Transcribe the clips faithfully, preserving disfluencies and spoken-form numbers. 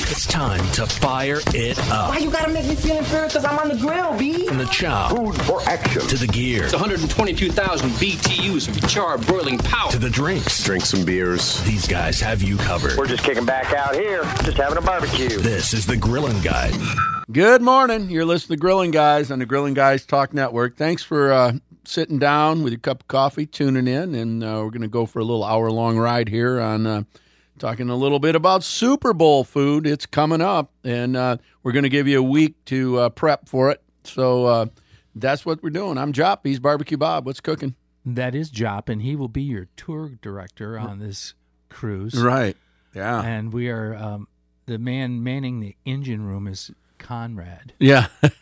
It's time to fire it up. Why you gotta make me feel inferior because I'm on the grill, B? From the chow. Food for action. To the gear. It's one hundred twenty-two thousand B T Us of charred broiling power. To the drinks. Drink some beers. These guys have you covered. We're just kicking back out here, just having a barbecue. This is the Grilling Guy. Good morning. You're listening to Grilling Guys on the Grilling Guys Talk Network. Thanks for uh, sitting down with your cup of coffee, tuning in, and uh, we're going to go for a little hour-long ride here on uh, talking a little bit about Super Bowl food. It's coming up, and uh, we're going to give you a week to uh, prep for it. So uh, that's what we're doing. I'm Jop. He's Barbecue Bob. What's cooking? That is Jop, and he will be your tour director on this cruise. Right. Yeah. And we are um, the man manning the engine room is Conrad. Yeah.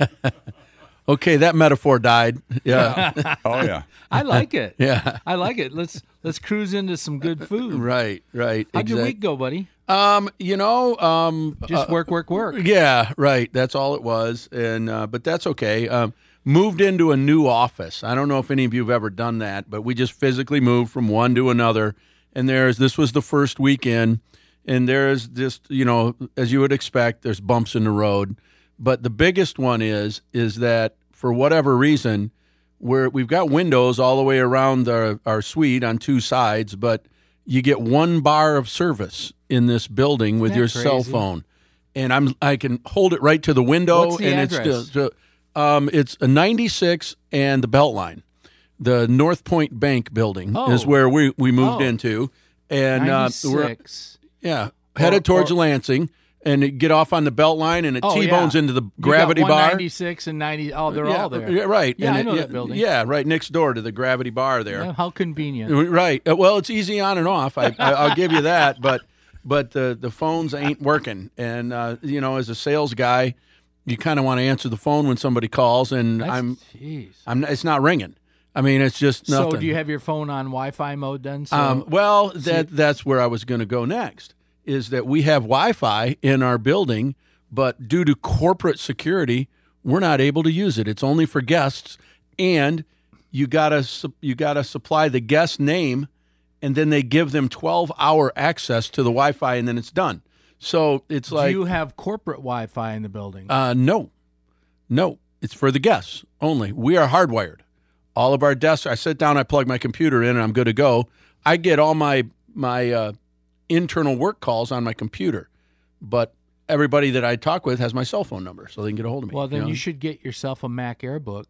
Okay, that metaphor died. Yeah. Oh, yeah. I like it. Yeah. I like it. Let's let's cruise into some good food. Right, right. How'd your exact- week go, buddy? Um, you know, um, Just uh, work, work, work. Yeah, right. That's all it was, and uh, but that's okay. Um, moved into a new office. I don't know if any of you have ever done that, but we just physically moved from one to another. And there's this was the first weekend, and there's just you know as you would expect, there's bumps in the road. But the biggest one is is that for whatever reason, we're we've got windows all the way around the, our suite on two sides, but you get one bar of service in this building with Isn't your that cell crazy? phone, and I'm I can hold it right to the window, What's the and address? it's still so, um it's a ninety-six and the Beltline, the North Point Bank building Oh. is where we we moved Oh. into, and uh, we're ninety-six. yeah headed Or- towards or- Lansing, and you get off on the Beltline, and it Oh, T-bones yeah. into the You got Gravity one Bar. ninety-six and ninety. Oh, they're yeah, all there. Yeah, right. Yeah, and I it- know yeah, that building. Yeah, right next door to the Gravity Bar there. Yeah, how convenient. Right. Uh, Well, it's easy on and off. I, I, I'll give you that. But but the the phones ain't working. And uh, you know, as a sales guy, you kind of want to answer the phone when somebody calls, and That's, I'm jeez. I'm it's not ringing. I mean, it's just nothing. So do you have your phone on Wi-Fi mode then? So Um, well, that that's where I was going to go next. Is that we have Wi-Fi in our building, but due to corporate security, we're not able to use it. It's only for guests, and you gotta su- you gotta supply the guest name, and then they give them twelve hour access to the Wi-Fi, and then it's done. So it's like do you have corporate Wi-Fi in the building? uh, no, no, it's for the guests only. We are hardwired. All of our desks. I sit down, I plug my computer in, and I'm good to go. I get all my my uh, internal work calls on my computer, but everybody that I talk with has my cell phone number, so they can get a hold of me. well, then know? you should get yourself a Mac Airbook.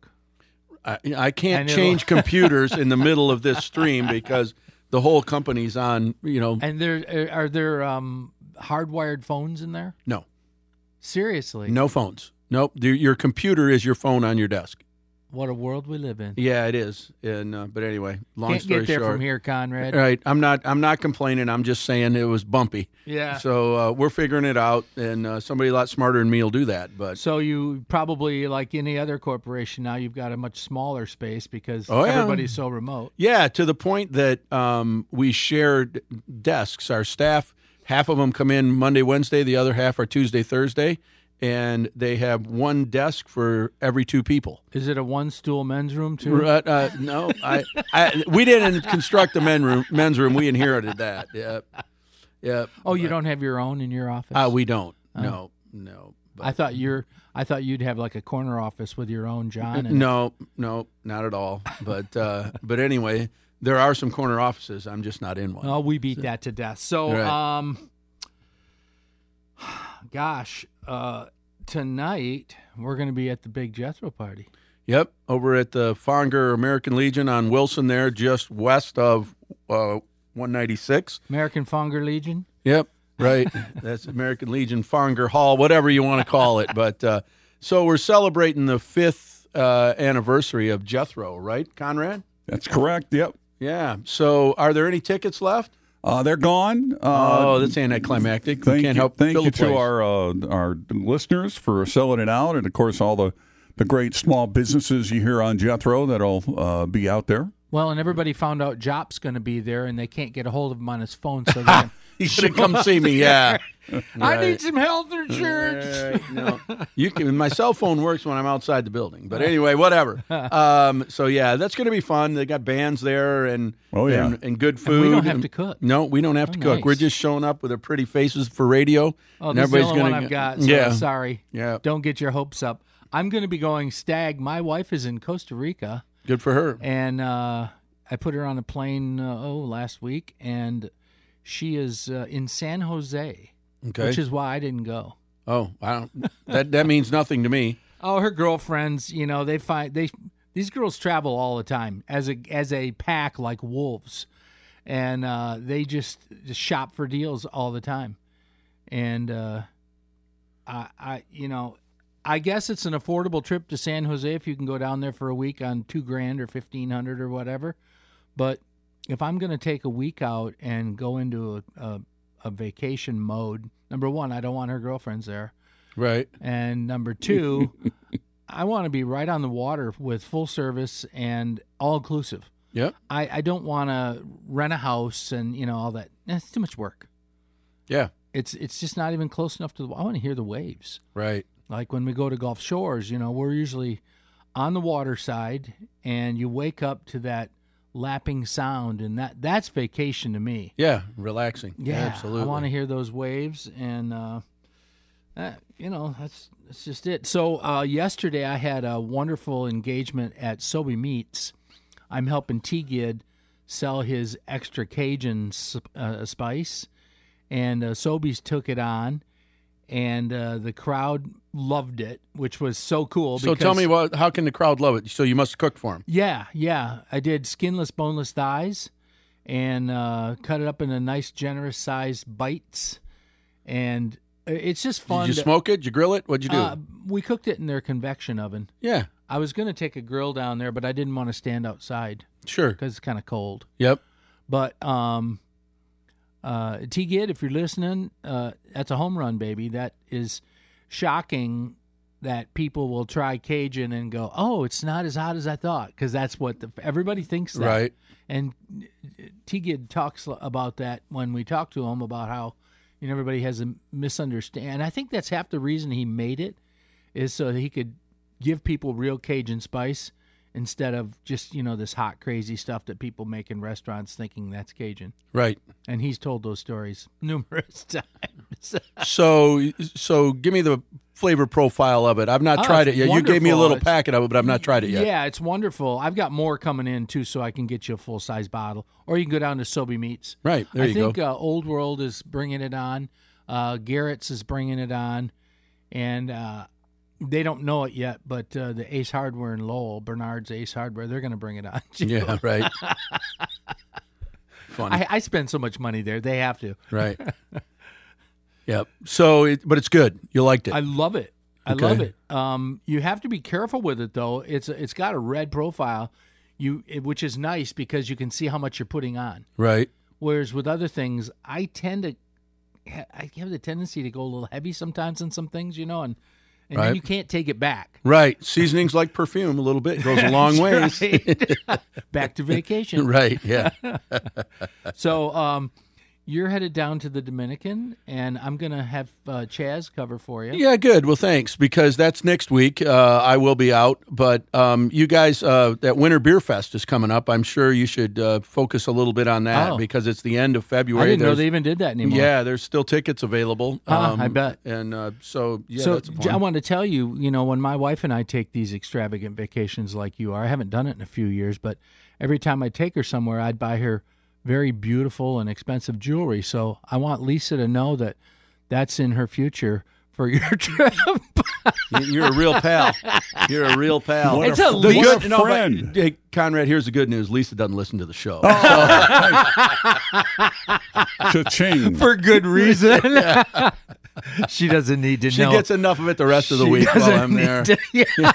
I, I can't And it'll- change computers in the middle of this stream because the whole company's on. You know, And there are there um, hardwired phones in there? no, Seriously? no phones. Nope. Your, your computer is your phone on your desk. What a world we live in. Yeah, it is. And uh, but anyway, long Can't story get there short, from here, Conrad. right? I'm not. I'm not complaining. I'm just saying it was bumpy. Yeah. So uh, we're figuring it out, and uh, somebody a lot smarter than me will do that. But So you probably, like any other corporation now, you've got a much smaller space because Oh, yeah. everybody's so remote. yeah, to the point that um, we shared desks. Our staff, half of them come in Monday, Wednesday. The other half are Tuesday, Thursday, and they have one desk for every two people. Is it a one-stool men's room, too? Uh, uh, no, I, I, we didn't construct the men room, men's room. We inherited that. Yeah, yeah. Oh, you don't have your own in your office? Uh, we don't. No, no. I thought you're. I thought you'd have like a corner office with your own John. In it. No, no, not at all. But uh, but anyway, there are some corner offices. I'm just not in one. Oh, we beat that to death. So, Right. um, gosh, uh, tonight we're going to be at the big Jethro party. Yep, over at the Fonger American Legion on Wilson, there, just west of uh, one ninety-six. American Fonger Legion. Yep, right. That's American Legion Fonger Hall, whatever you want to call it. But uh, so we're celebrating the fifth uh, anniversary of Jethro, right, Conrad? That's correct. Yep. Yeah. So are there any tickets left? Uh, they're gone. Uh, Oh, that's anticlimactic. We Thank can't you, help thank fill you the place. to our uh, our listeners for selling it out, and of course all the, the great small businesses you hear on Jethro that'll uh, be out there. Well, and everybody found out Jop's going to be there, and they can't get a hold of him on his phone, so they're You should have come see me. Yeah, I need some health insurance. Right, no. You can. My cell phone works when I'm outside the building. But anyway, whatever. Um, so yeah, that's going to be fun. They got bands there and Oh, yeah. and, and good food. And we don't have to cook. No, we don't have Oh, to cook. nice. We're just showing up with our pretty faces for radio. Oh, and this is the everybody's only one gonna- I've got. So yeah. sorry. Yeah. Don't get your hopes up. I'm going to be going stag. My wife is in Costa Rica, Good for her. and uh, I put her on a plane uh, oh last week, and she is uh, in San Jose, Okay. which is why I didn't go. oh, I don't. That that means nothing to me. Oh, her girlfriends, you know, they find they these girls travel all the time as a as a pack like wolves, and uh, they just, just shop for deals all the time, and uh, I, I you know. I guess it's an affordable trip to San Jose if you can go down there for a week on two grand or fifteen hundred or whatever. But if I'm going to take a week out and go into a, a, a vacation mode, number one, I don't want her girlfriends there, Right. and number two, I want to be right on the water with full service and all inclusive. Yep. I, I don't want to rent a house and you know all that. It's too much work. Yeah. It's it's just not even close enough to. The, I want to hear the waves. Right. Like when we go to Gulf Shores, you know, we're usually on the water side, and you wake up to that lapping sound, and that that's vacation to me. Yeah. Relaxing. Yeah, Absolutely. I want to hear those waves, and uh, that, you know, that's that's just it. So uh, yesterday I had a wonderful engagement at Sobe Meats. I'm helping T-Gid sell his extra Cajun uh, spice, and uh, Sobe's took it on. And uh, the crowd loved it, which was so cool. So because, tell me, what? How can the crowd love it? So you must cook for them. Yeah, yeah. I did skinless, boneless thighs, and uh, cut it up into nice, generous sized bites. And it's just fun. Did you to- smoke it? Did you grill it? What'd you do? Uh, we cooked it in their convection oven. yeah. I was going to take a grill down there, but I didn't want to stand outside Sure. because it's kind of cold. Yep. But um, uh, T-Gid, if you're listening, uh, that's a home run, baby. That is shocking that people will try Cajun and go, oh, it's not as hot as I thought, because that's what the, everybody thinks that. Right. And T-Gid talks about that when we talk to him about how you know everybody has a misunderstanding. And I think that's half the reason he made it is so that he could give people real Cajun spice instead of just, you know, this hot, crazy stuff that people make in restaurants thinking that's Cajun. Right. And he's told those stories numerous times. So, so give me the flavor profile of it. I've not Oh, tried it it's yet. You gave me a wonderful. little It's- packet of it, but I've not tried it yet. Yeah, it's wonderful. I've got more coming in, too, so I can get you a full-size bottle. Or you can go down to Sobe Meats. Right. There I you think go. uh, Old World is bringing it on. Uh, Garrett's is bringing it on. And uh, they don't know it yet, but uh, the Ace Hardware in Lowell, Bernard's Ace Hardware, they're going to bring it on. too. Yeah. Right. Funny. I, I spend so much money there. They have to. Right. Yep. So, it, but it's good. You liked it. I love it. I Okay. love it. Um, you have to be careful with it, though. It's it's got a red profile, you it, which is nice because you can see how much you're putting on. right. Whereas with other things, I tend to, I have the tendency to go a little heavy sometimes on some things, you know, and and then Right. you can't take it back. Right. Seasonings like perfume a little bit goes a long ways. Right. Back to vacation. Right. Yeah. So um, you're headed down to the Dominican, and I'm gonna have uh, Chaz cover for you. Yeah, good. Well, thanks, because that's next week. Uh, I will be out, but um, you guys, uh, that Winter Beer Fest is coming up. I'm sure you should uh, focus a little bit on that Oh. because it's the end of February. I didn't know There's- they even did that anymore. Yeah, there's still tickets available. Ah, I bet. And uh, so, yeah, so that's J- I fun. want to tell you, you know, when my wife and I take these extravagant vacations like you are, I haven't done it in a few years, but every time I take her somewhere, I'd buy her very beautiful and expensive jewelry. So I want Lisa to know that that's in her future for your trip. You- You're a real pal. You're a real pal. What It's a, a what Lisa- a Good- no, but- friend. hey, Conrad, here's the good news. Lisa doesn't listen to the show. Cha-ching. For good reason. She doesn't need to She know. gets enough of it the rest of the She week while doesn't I'm there. need to- yeah.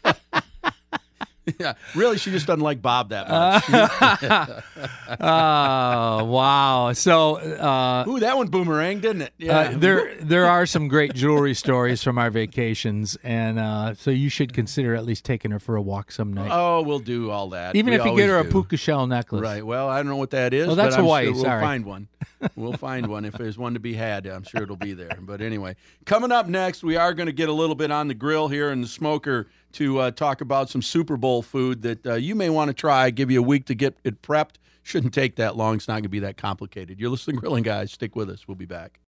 Yeah, really, she just doesn't like Bob that much. Oh, wow. So uh, Ooh, that one boomerang, didn't it? Yeah. Uh, there, there are some great jewelry stories from our vacations, and uh, so you should consider at least taking her for a walk some night. Oh, we'll do all that. Even We if you get her a always do. puka shell necklace. Right. Well, I don't know what that is. Oh, that's but I'm Hawaii, Sure we'll sorry. find one. We'll find one. If there's one to be had, I'm sure it'll be there. But anyway, coming up next, we are going to get a little bit on the grill here in the smoker to uh, talk about some Super Bowl food that uh, you may want to try. Give you a week to get it prepped. Shouldn't take that long. It's not going to be that complicated. You're listening to Grilling Guys. Stick with us. We'll be back.